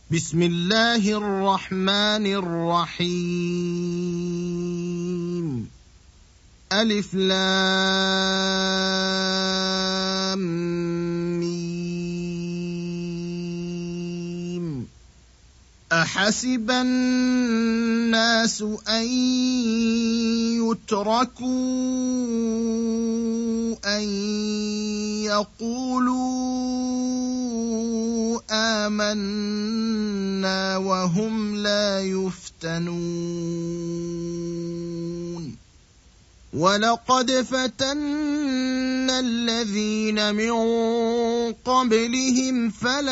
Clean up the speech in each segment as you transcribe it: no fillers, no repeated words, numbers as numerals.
بسم الله الرحمن الرحيم. ألف لام ميم. أحسب الناس أن يتركوا أن يقولوا آمنا وهم لا يفتنون. ولقد فتنا الذين من قبلهم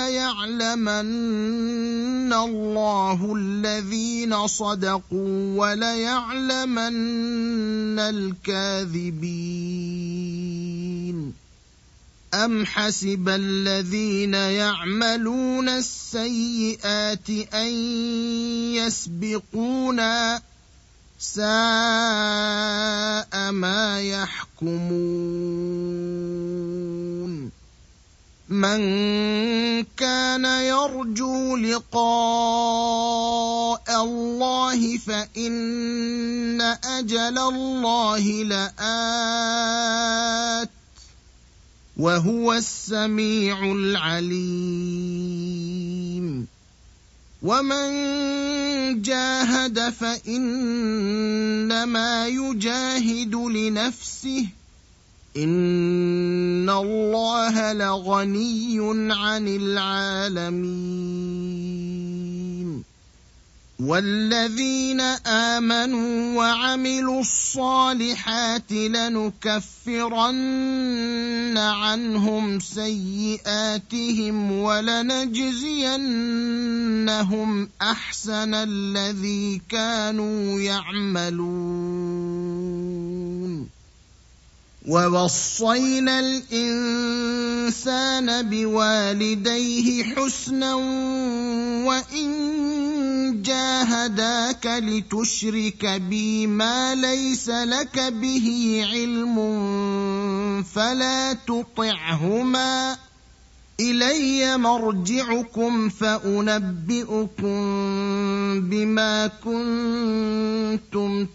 فليعلمن الله الذين صدقوا وليعلمن الكاذبين. أم حسب الذين يعملون السيئات أن يسبقونا ساء ما يحكمون. من كان يرجو لقاء الله فإن أجل الله لآت وهو السميع العليم. ومن جاهد فإنما يجاهد لنفسه إن الله لغني عن العالمين. والذين آمنوا وعملوا الصالحات لنكفرن عنهم سيئاتهم ولنجزينهم أحسن الذي كانوا يعملون. ووصينا الإنسان بوالديه حسنا وإن جاهداك لتشرك بي ما ليس لك به علم فلا تطعهما إلي مرجعكم فأنبئكم بما كنتم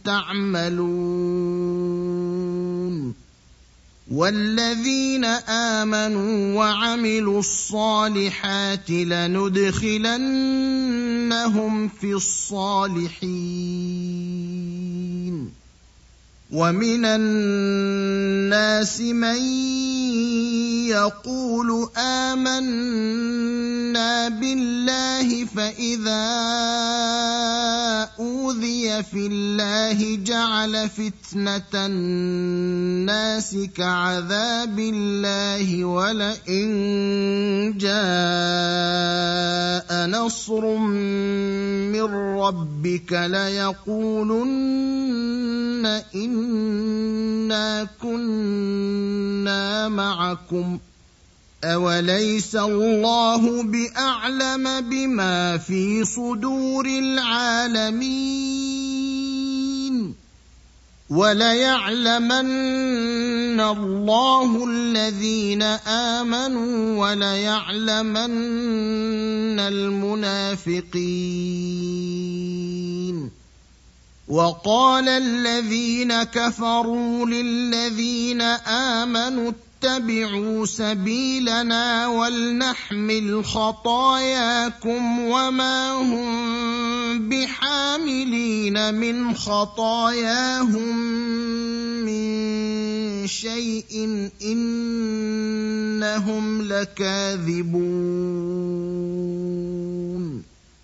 تعملون. والذين آمنوا وعملوا الصالحات لندخلنهم في الصالحين. ومن الناس من يقول آمنا بالله فإذا أوذي في الله جعل فتنة الناس كعذاب الله ولئن جاء نصر من ربك ليقولن إنا كنا معكم أوليس الله بأعلم بما في صدور العالمين. وليعلمن الله الذين آمنوا وليعلمن المنافقين. وقال الذين كفروا للذين آمنوا اتبعوا سبيلنا ولنحمل خطاياكم وما هم بحاملين من خطاياهم من شيء إنهم لكاذبون.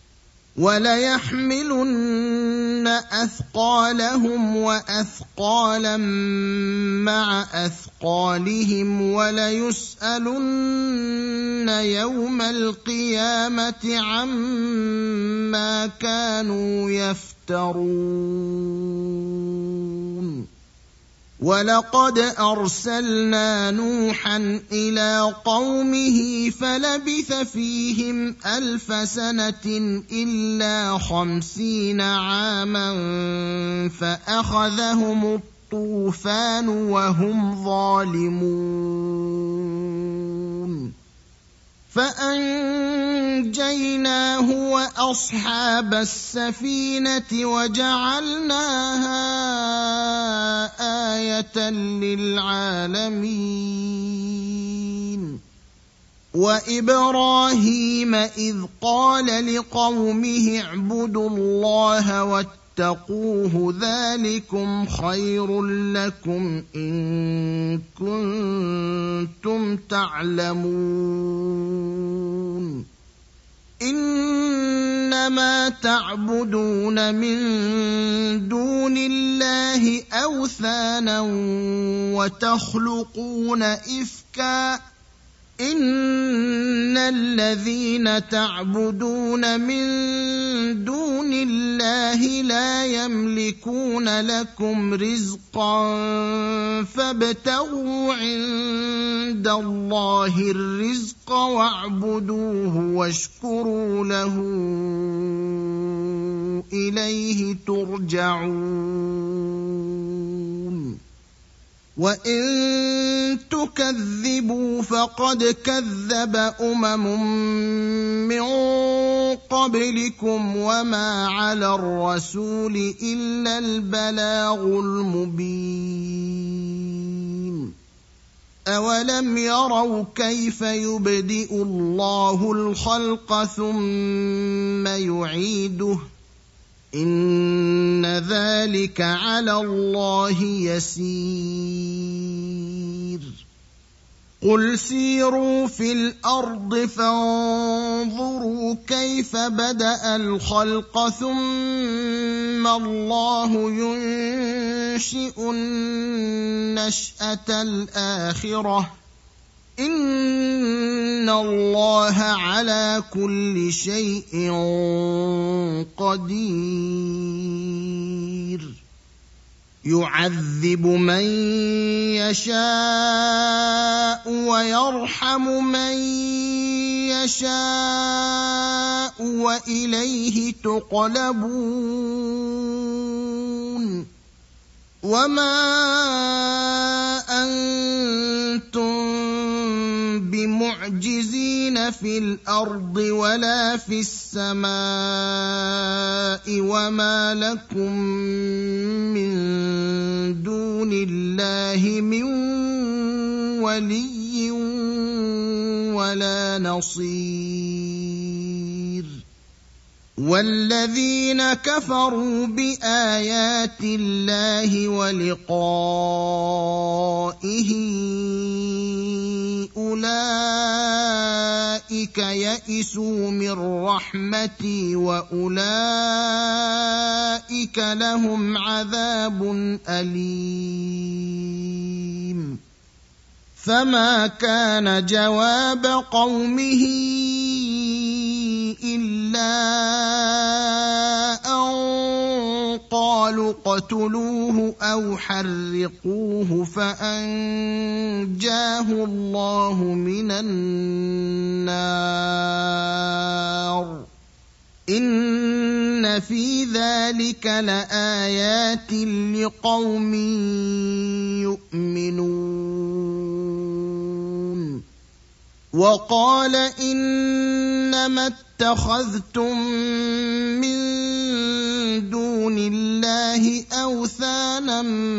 وليحملن أثقالهم وأثقالا مع أثقالهم وليسألن يوم القيامة عما كانوا يفترون. ولقد أرسلنا نوحا إلى قومه فلبث فيهم 1000 سنة إلا 50 عاما فأخذهم الطوفان وهم ظالمون. فأنجيناه وأصحاب السفينة وجعلناها آية للعالمين وإبراهيم إذ قال لقومه اعبدوا الله واتقوه ذلكم خير لكم إن كنتم تعلمون إنما تعبدون من دون الله أوثانا وتخلقون إفكا إن الذين تعبدون من دون الله لا يملكون لكم رزقا فابتغوا عند الله الرزق واعبدوه واشكروا له إليه ترجعون وإن تكذبوا فقد كذب من قبلكم وما على الرسول إلا البلاغ المبين أولم يروا كيف يبدئ الله الخلق ثم يعيده إن ذلك على الله يسير قل سيروا في الأرض فانظروا كيف بدأ الخلق ثم الله ينشئ النشأة الآخرة إن الله على كل شيء قدير يعذب من يشاء ويرحم من يشاء وإليه تقلبون وما أنتم بمعجزين في الأرض ولا في السماء وما لكم من دون الله من ولي ولا نصير والذين كفروا بآيات الله ولقائه أولئك يئسوا من رحمتي وأولئك لهم عذاب أليم فما كان جواب قومه إلا أن قالوا اقتلوه أو حرقوه فأنجاه الله من النار إن في ذلك لآيات لقوم يؤمنون وقال إنما اتخذتم من دون الله أوثانا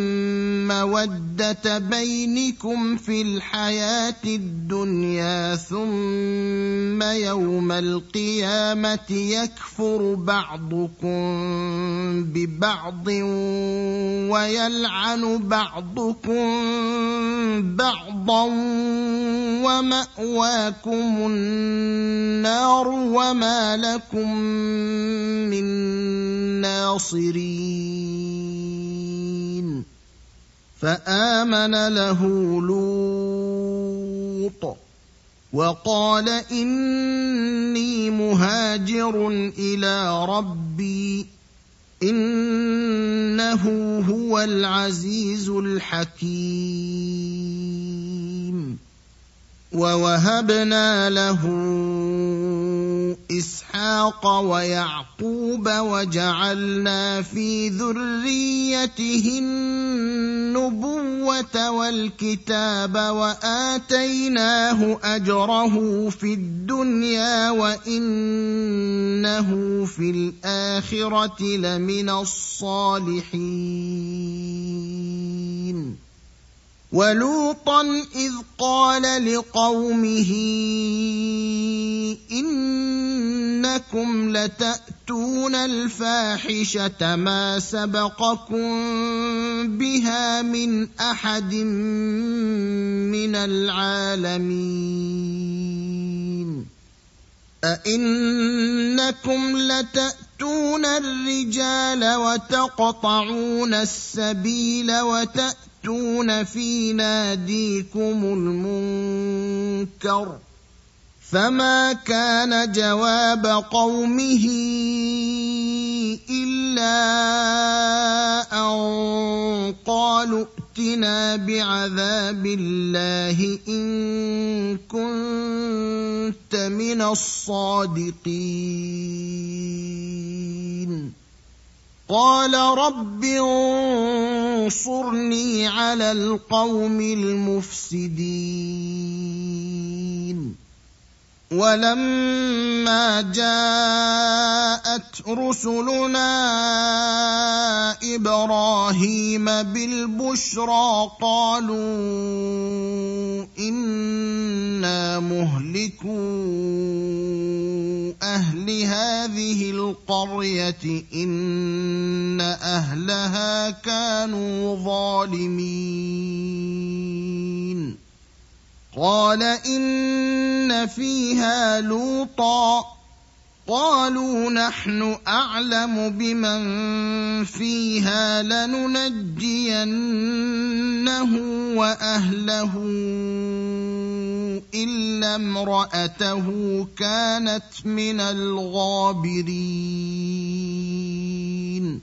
مودة بينكم في الحياة الدنيا ثم يوم القيامة يكفر بعضكم ببعض ويلعن بعضكم بعضا ومأواكم النار وما لكم من ناصرين فآمن له لوط وقال إني مهاجر إلى ربي إنه هو العزيز الحكيم ووهبنا له إسحاق ويعقوب وجعلنا في ذريته النبوة والكتاب وآتيناه أجره في الدنيا وإنه في الآخرة لمن الصالحين ولوطا إذ قال لقومه إنكم لتأتون الفاحشة ما سبقكم بها من أحد من العالمين أئنكم لتأتون الرجال وتقطعون السبيل وتأتون في ناديكم المنكر فما كان جواب قومه إلا أن قالوا ائتنا بعذاب الله إن كنت من الصادقين قال رب انصرني على القوم المفسدين ولما جاءت رسلنا إبراهيم بالبشرى قالوا إنا مهلكو أهل هذه القرية إن أهلها كانوا ظالمين قال إن فيها لوطا قالوا نحن أعلم بمن فيها لننجينه وأهله إلا امرأته كانت من الغابرين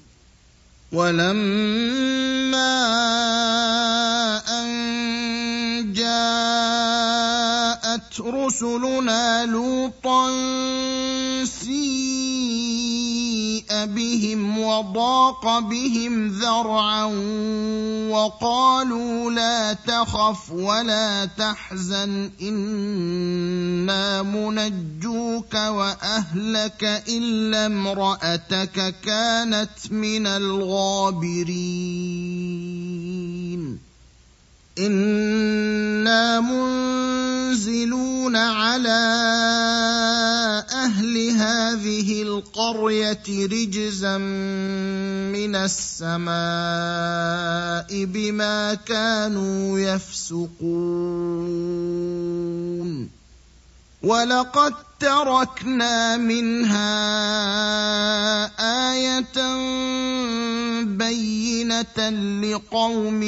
ولما أن جاءت رسلنا لوطا سيء بهم وضاق بهم ذرعا وقالوا لا تخف ولا تحزن إنا منجوك وأهلك إلا امرأتك كانت من الغابرين إنا منزلون على أهل هذه القرية رجزا من السماء بما كانوا يفسقون ولقد تركنا منها آية بينة لقوم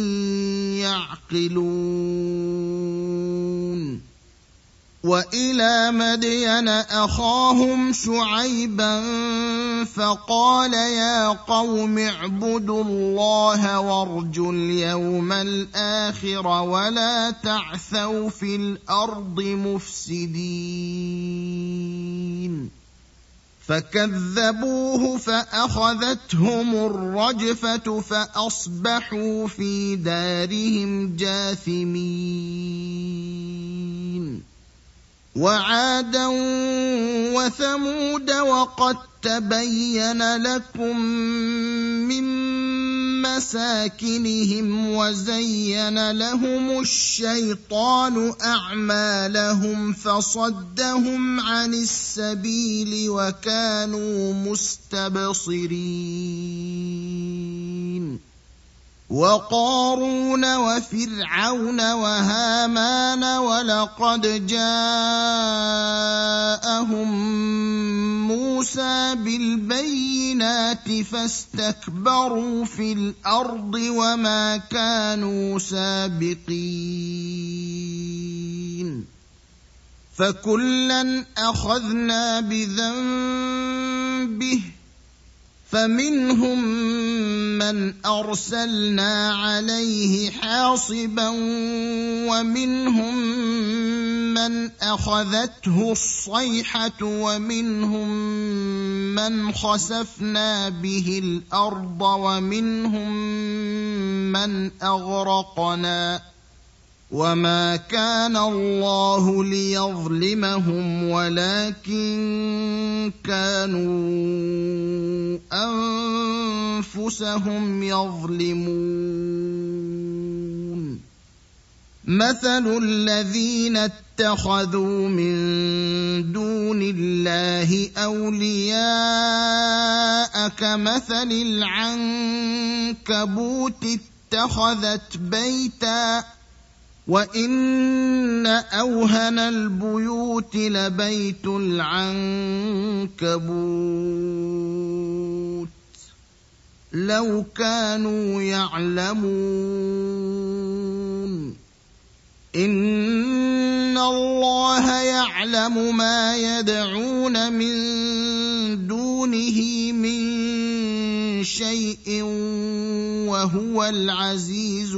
يعقلون وإلى مدين أخاهم شعيبا فقال يا قوم اعبدوا الله وارجوا اليوم الآخر ولا تعثوا في الأرض مفسدين فكذبوه فأخذتهم الرجفة فأصبحوا في دارهم جاثمين وعادا وثمود وقد تبين لكم من مساكنهم وزين لهم الشيطان أعمالهم فصدهم عن السبيل وكانوا مستبصرين وقارون وفرعون وهامان ولقد جاءهم موسى بالبينات فاستكبروا في الأرض وما كانوا سابقين فكلا أخذنا بذنبه فمنهم من أرسلنا عليه حاصبا ومنهم من أخذته الصيحة ومنهم من خسفنا به الأرض ومنهم من أغرقنا وما كان الله ليظلمهم ولكن كانوا أنفسهم يظلمون مثل الذين اتخذوا من دون الله أولياء كمثل العنكبوت اتخذت بيتا وإن أوهن البيوت لبيت العنكبوت لو كانوا يعلمون إن الله يعلم ما يدعون من دونه من شيء وهو العزيز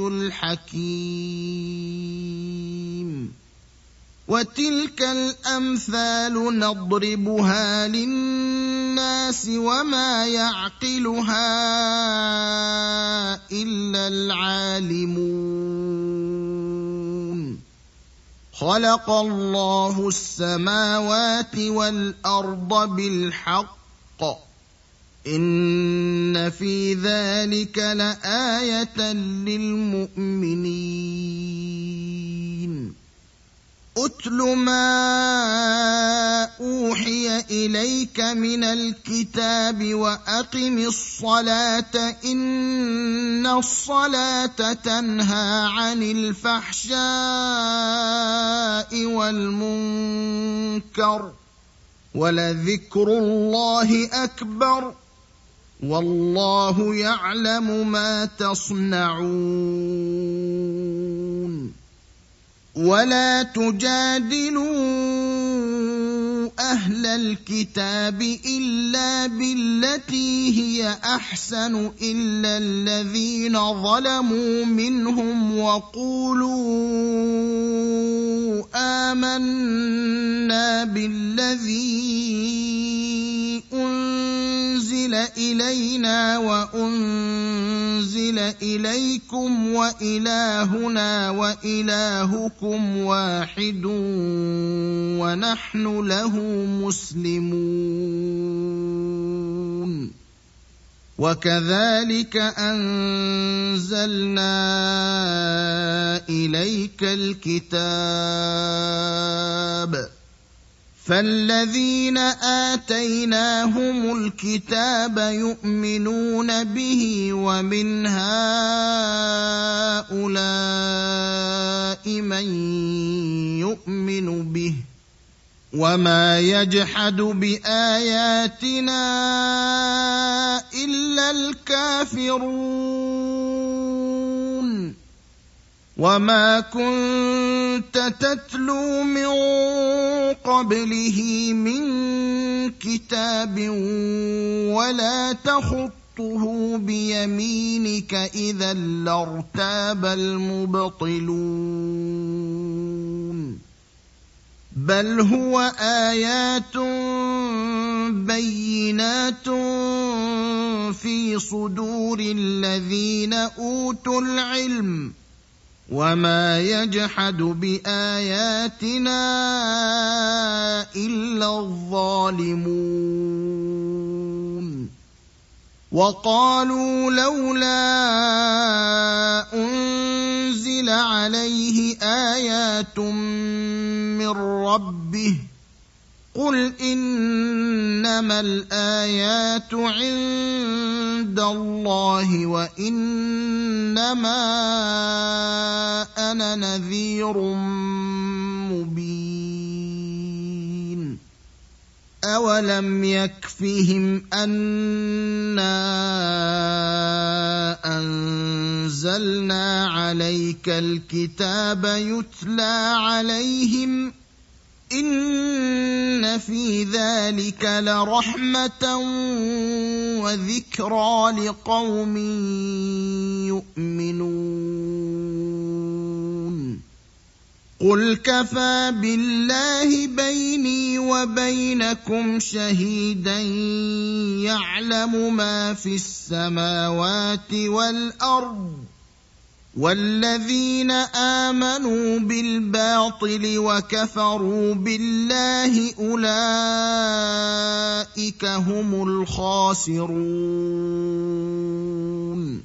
الحكيم وتلك الأمثال نضربها للناس وما يعقلها إلا العالمون خلق الله السماوات والأرض بالحق إن في ذلك لآية للمؤمنين أتل ما أوحي إليك من الكتاب وأقم الصلاة إن الصلاة تنهى عن الفحشاء والمنكر ولذكر الله أكبر والله يعلم ما تصنعون ولا تجادلوا أهل الكتاب إلا بالتي هي أحسن إلا الذين ظلموا منهم وقولوا آمنا بالذي أنزل إلينا وأنزل إليكم وإلهنا وإلهكم واحد ونحن له مسلمون وكذلك أنزلنا إليك الكتاب فالذين آتيناهم الكتاب يؤمنون به ومن هؤلاء من يؤمن به وما يجحد بآياتنا إلا الكافرون وما كنت تتلو من قبله من كتاب ولا تخطه بيمينك إذا لارتاب المبطلون بل هو آيات بينات في صدور الذين أوتوا العلم وما يجحد بآياتنا إلا الظالمون وقالوا لولا أنزل عليه آيات من ربه قل إنما الآيات عند الله وإنما أنا نذير مبين أولم يكفهم أنا أنزلنا عليك الكتاب يتلى عليهم إن في ذلك لرحمة وذكرى لقوم يؤمنون قل كفى بالله بيني وبينكم شهيدا يعلم ما في السماوات والأرض والذين آمنوا بالباطل وكفروا بالله أولئك هم الخاسرون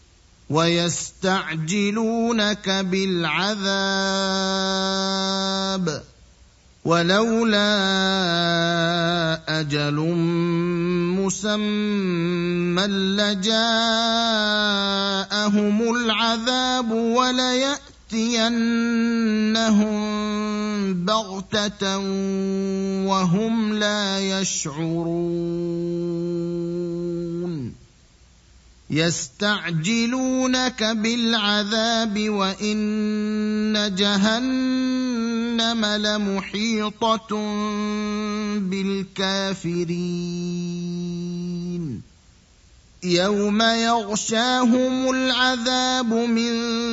ويستعجلونك بالعذاب ولولا أجل مسمى لجاءهم العذاب وليأتينهم بغتة وهم لا يشعرون يستعجلونك بالعذاب وإن جهنم لمحيطة بالكافرين يوم يغشاهم العذاب من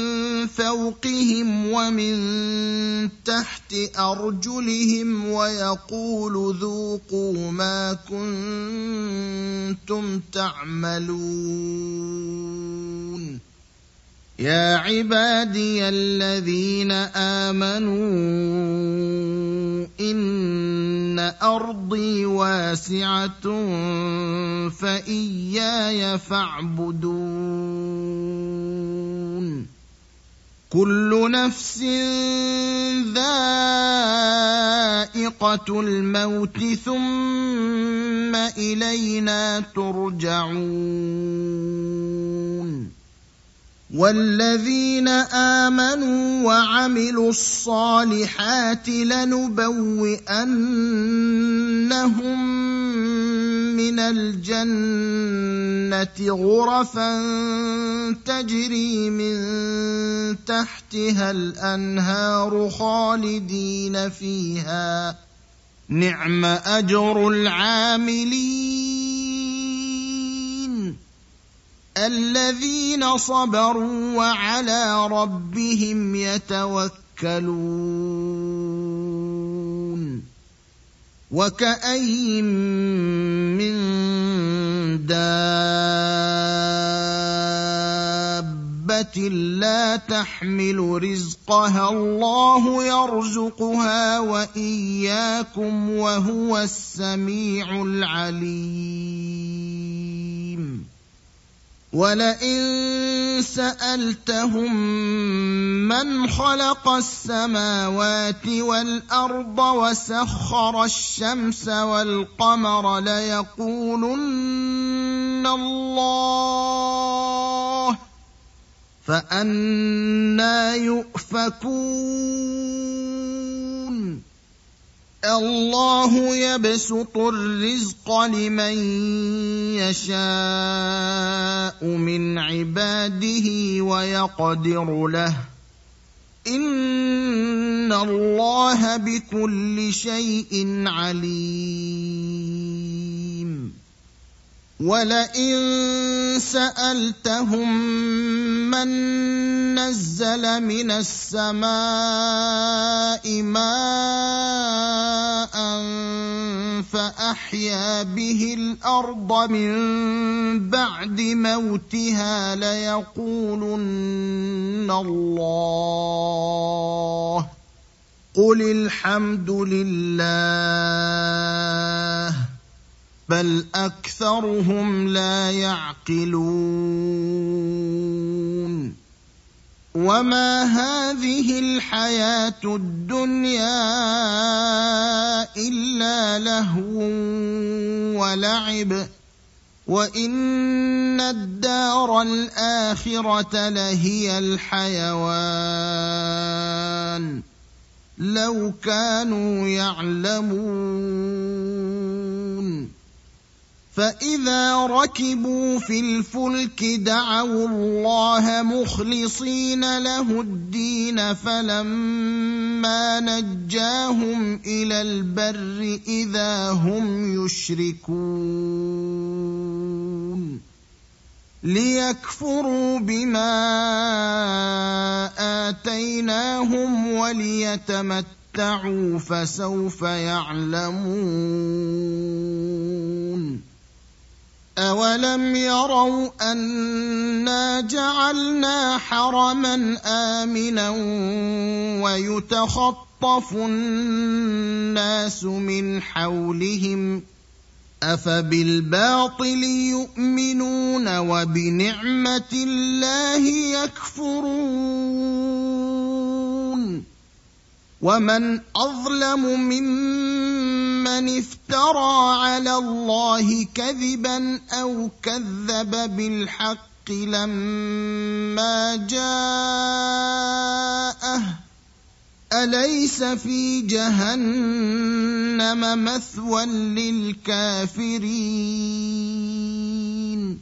فوقهم ومن تحت أرجلهم ويقول ذوقوا ما كنتم تعملون يا عبادي الذين آمنوا إن أرضي واسعة فإياي فاعبدون كل نفس ذائقة الموت ثم إلينا ترجعون والذين آمنوا وعملوا الصالحات لنبوئنهم من الجنة غرفا تجري من تحتها الأنهار خالدين فيها نعم أجر العاملين الذين صبروا وعلى ربهم يتوكلون وكأي من دابة لا تحمل رزقها الله يرزقها وإياكم وهو السميع العليم ولئن سألتهم من خلق السماوات والأرض وسخر الشمس والقمر ليقولن الله فأنى يؤفكون الله يبسط الرزق لمن يشاء من عباده ويقدر له إن الله بكل شيء عليم ولئن سألتهم من نزل من السماء ماء فأحيا به الأرض من بعد موتها ليقولن الله قل الحمد لله بل أكثرهم لا يعقلون وما هذه الحياة الدنيا إلا لهو ولعب وإن الدار الآخرة لهي الحيوان لو كانوا يعلمون فإذا ركبوا في الفلك دعوا الله مخلصين له الدين فلما نجاهم إلى البر إذا هم يشركون ليكفروا بما آتيناهم وليتمتعوا فسوف يعلمون أولم يروا أنا جعلنا حرما آمنا ويتخطف الناس من حولهم أفبالباطل يؤمنون وبنعمة الله يكفرون ومن أظلم ممن افترى على الله كذبا أو كذب بالحق لما جاءه أليس في جهنم مثوى للكافرين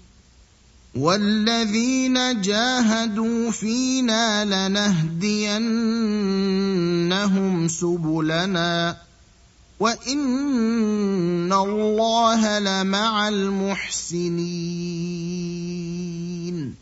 والذين جاهدوا فينا لنهدينهم سبلنا وإن الله لمع المحسنين